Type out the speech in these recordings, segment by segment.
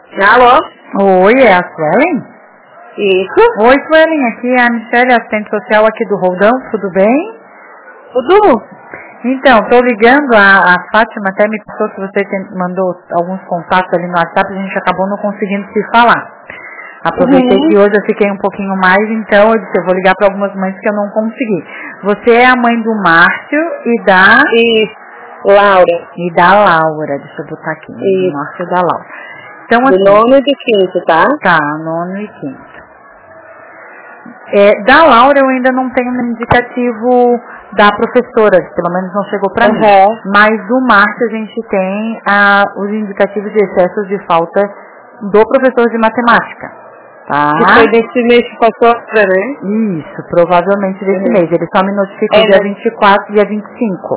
Alô? Oi, é a Suelen? Isso. Oi, Suelen, aqui é a Michelle, assistente social aqui do Roldão, tudo bem? Tudo? Então, estou ligando, a Fátima até me passou que você mandou alguns contatos ali no WhatsApp, a gente acabou não conseguindo se falar. Aproveitei que hoje eu fiquei um pouquinho mais, então eu disse, eu vou ligar para algumas mães que eu não consegui. Você é a mãe do Márcio e da... Isso. Laura. E da Laura, deixa eu botar aqui, do Márcio e da Laura. Então, assim, do nono e do quinto, tá? Tá, nono e quinto. Da Laura eu ainda não tenho um indicativo da professora, pelo menos não chegou para mim. Mas do Márcio a gente tem os indicativos de excessos de falta do professor de matemática. Tá? Que foi desse mês que passou, né? Isso, provavelmente desse mês. Ele só me notificou dia 24 e dia 25.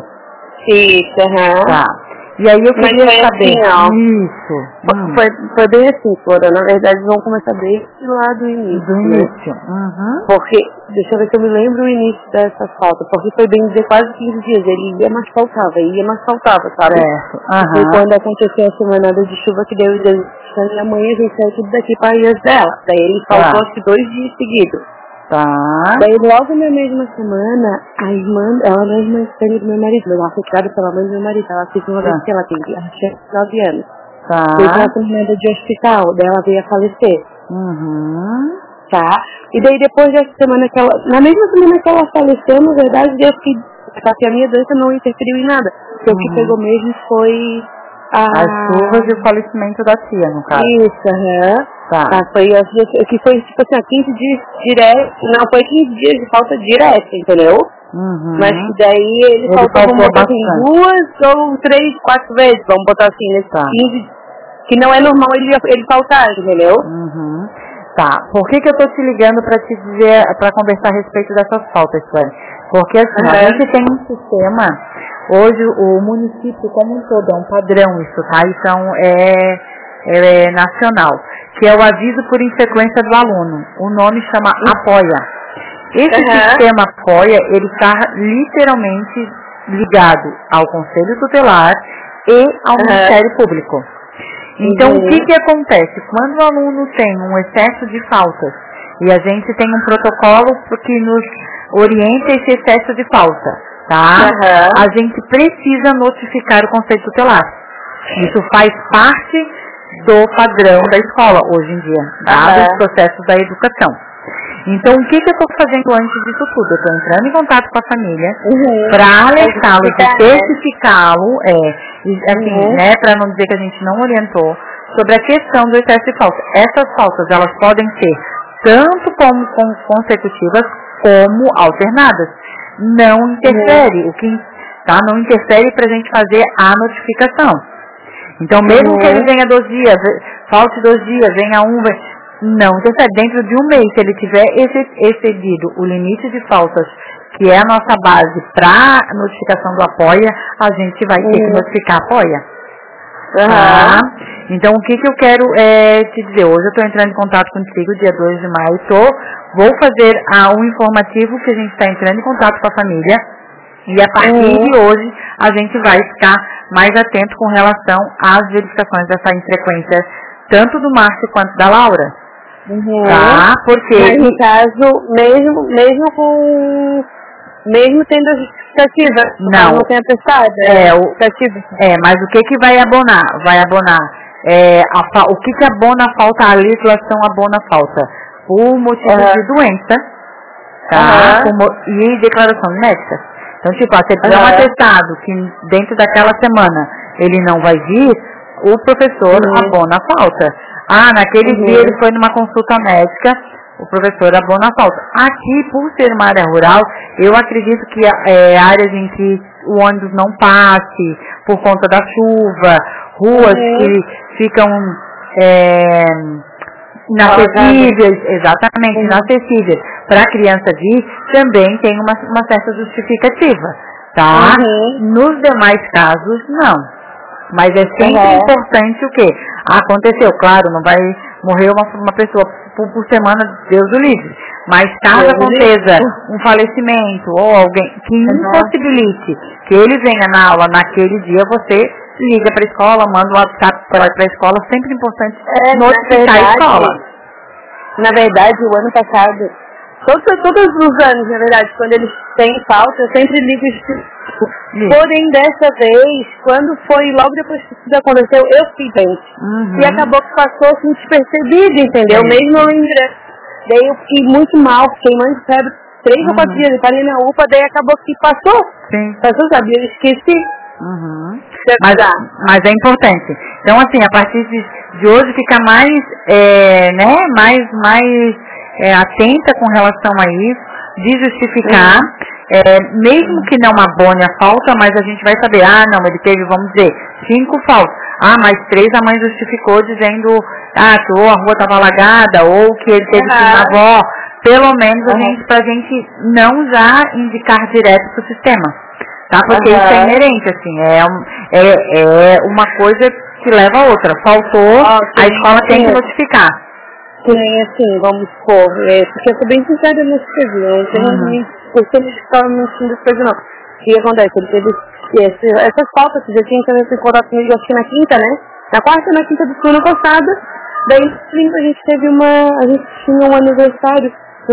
Isso, Tá. E aí eu queria saber. Assim, isso. Foi bem assim, Flora. Na verdade, vão começar desde lá do início. Do início. Porque, deixa eu ver se eu me lembro o início dessa falta. Porque foi bem dizer quase 15 dias. Ele ia, mas faltava, sabe? Certo. Foi quando aconteceu a semanada de chuva que deu e amanhã a gente saiu tudo daqui para ilhas dela. Daí ele faltou acho que 2 dias seguidos. Tá. Daí logo na mesma semana, a irmã, ela não é irmã estranha do meu marido, ela foi criada pela mãe do meu marido, ela fez uma vez que ela tem 9 anos. Tá. Foi uma internada de hospital, daí ela veio a falecer. Tá? E daí depois dessa semana que ela, na mesma semana que ela faleceu, na verdade, Deus que a minha doença não interferiu em nada. Porque o que pegou mesmo foi as chuvas e o falecimento da tia, no caso. Isso, Tá. Foi que foi tipo assim, 15 dias direto, não, foi 15 dias de falta direta, entendeu? Mas que daí ele faltou, vamos botar assim, 2 ou 3, 4 vezes, vamos botar assim, nesse 15, que não é normal ele faltar, entendeu? Tá, por que eu tô te ligando pra te dizer, pra conversar a respeito dessas faltas, Sueli? Porque assim, a gente tem um sistema, hoje o município como um todo, é um padrão isso, tá? Então é nacional, que é o aviso por infrequência do aluno. O nome chama Apoia. Esse sistema Apoia, ele está literalmente ligado ao Conselho Tutelar e ao Ministério Público. Então, o que acontece? Quando o aluno tem um excesso de faltas, e a gente tem um protocolo que nos orienta esse excesso de falta, tá? A gente precisa notificar o Conselho Tutelar. Isso faz parte do padrão da escola, hoje em dia, dos processos da educação. Então, o que eu estou fazendo antes disso tudo? Eu estou entrando em contato com a família para alertá-lo, de certificá-lo, assim, né, para não dizer que a gente não orientou, sobre a questão do excesso de falta. Essas faltas, elas podem ser tanto como consecutivas, como alternadas. Não interfere, não interfere para a gente fazer a notificação. Então, mesmo que ele venha 2 dias, falte 2 dias, venha não interfere. Dentro de um mês, se ele tiver excedido o limite de faltas, que é a nossa base para notificação do Apoia, a gente vai ter que notificar a Apoia. Tá? Então, o que eu quero te dizer? Hoje eu estou entrando em contato contigo, dia 2 de maio, vou fazer um informativo que a gente está entrando em contato com a família, e a partir de hoje a gente vai ficar mais atento com relação às verificações dessa infrequência, tanto do Márcio quanto da Laura. Tá? Porque mas no caso, mesmo tendo a justificativa, não tem atestado, mas o que vai abonar? Vai abonar o que abona a falta, a legislação abona a falta por motivo de doença, tá? E declaração médica. Então, tipo, se ele tiver um atestado que dentro daquela semana ele não vai vir, o professor abona a falta. Naquele dia ele foi numa consulta médica, o professor abona a falta. Aqui, por ser uma área rural, eu acredito que áreas em que o ônibus não passe por conta da chuva, ruas que ficam inacessíveis, inacessíveis para a criança vir, também tem uma certa justificativa, tá? Nos demais casos, não. Mas é sempre importante o quê? Aconteceu, claro, não vai morrer uma pessoa por semana, Deus o livre. Mas caso aconteça um falecimento ou alguém que impossibilite que ele venha na aula naquele dia, você liga para a escola, manda um WhatsApp para a escola, sempre importante notificar a escola. Na verdade, o ano passado, todos os anos, na verdade, quando eles têm falta, eu sempre ligo e porém, dessa vez, quando foi logo depois que tudo aconteceu, eu fiquei doente. E acabou que passou assim despercebido, entendeu? Mesmo eu lembrando. Daí eu fiquei muito mal, fiquei mais de febre 3 ou 4 dias, eu parei na UPA, daí acabou que passou. Passou, sabe? Eu esqueci. Mas é importante. Então, assim, a partir de hoje fica mais, atenta com relação a isso, de justificar, mesmo que não abone a falta, mas a gente vai saber, não, ele teve, vamos dizer, 5 faltas. Mas 3 a mãe justificou dizendo, que ou a rua estava alagada, ou que ele teve que ir na avó. Pelo menos pra gente não já indicar direto pro sistema. Tá? Porque isso é inerente, assim, é uma coisa que leva a outra. Faltou, a escola tem que notificar. Que nem assim, vamos supor, porque eu sou bem sincera nesse caso, eu não tenho porque eles estavam mentindo as coisas não. O que acontece? Ele teve essas faltas que já tinha entrado em contato comigo, acho que na quinta, né? Na quarta e na quinta do ano passado, daí a gente teve a gente tinha um aniversário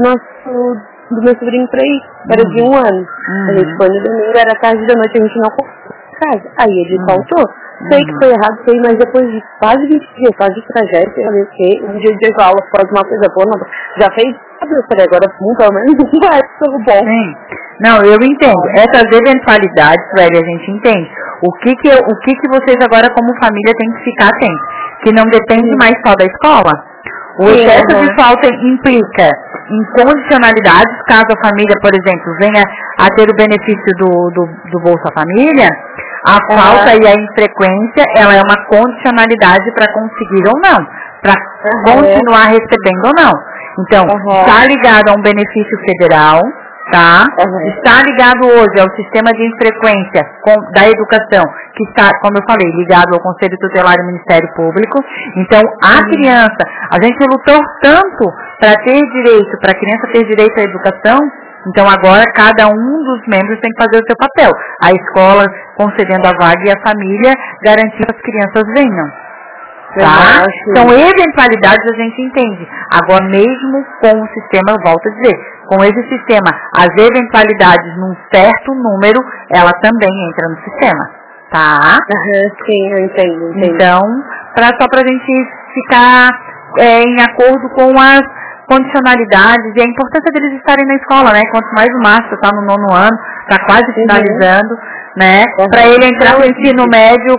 do meu sobrinho pra ir, era de 1 ano. A gente foi no domingo, era tarde da noite, a gente não comprou casa. Aí ele faltou. Sei que foi errado, mas depois de quase 20 dias, quase de trajeto, eu falei que um dia de aula faz uma coisa boa, não, já fez, eu falei, agora pelo menos vai, tudo bom. Não, eu entendo. Essas eventualidades, velho, a gente entende. O que vocês agora como família têm que ficar atentos? Que não depende mais só da escola. O excesso de falta implica em condicionalidades, caso a família, por exemplo, venha a ter o benefício do Bolsa Família, a falta e a infrequência, ela é uma condicionalidade para conseguir ou não, para continuar recebendo ou não. Então, está ligado a um benefício federal, tá? Está ligado hoje ao sistema de infrequência da educação, que está, como eu falei, ligado ao Conselho Tutelar e Ministério Público. Então, a criança, a gente lutou tanto para ter direito, para a criança ter direito à educação. Então, agora, cada um dos membros tem que fazer o seu papel. A escola concedendo a vaga e a família garantindo que as crianças venham. Tá? Então, eventualidades a gente entende. Agora, mesmo com o sistema, eu volto a dizer, com esse sistema, as eventualidades num certo número, ela também entra no sistema. Tá? Sim, eu entendo. Então, só pra gente ficar em acordo com as condicionalidades e a importância deles estarem na escola, né? Quanto mais o Márcio está no 9º ano, está quase finalizando, né? Para ele entrar no ensino médio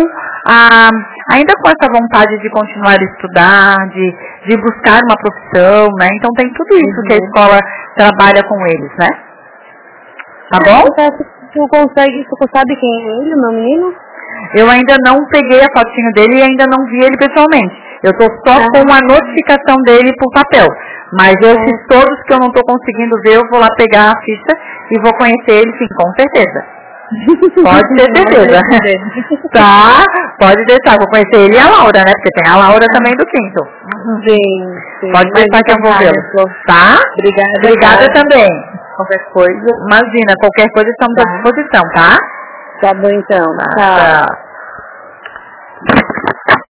ainda com essa vontade de continuar a estudar, de buscar uma profissão, né? Então tem tudo isso que a escola trabalha com eles, né? Tá bom? Tu sabe quem é ele, meu menino? Eu ainda não peguei a fotinho dele e ainda não vi ele pessoalmente. Eu tô só com a notificação dele por papel. Mas esses todos que eu não tô conseguindo ver, eu vou lá pegar a ficha e vou conhecer ele, sim, com certeza. Pode ter certeza. Tá? Pode deixar, vou conhecer ele e a Laura, né? Porque tem a Laura também do 5º. Sim. Pode deixar que eu vou vê-lo. Tá? Obrigada também. Qualquer coisa. Imagina, qualquer coisa estamos à disposição, tá? Tá bom então. Tchau.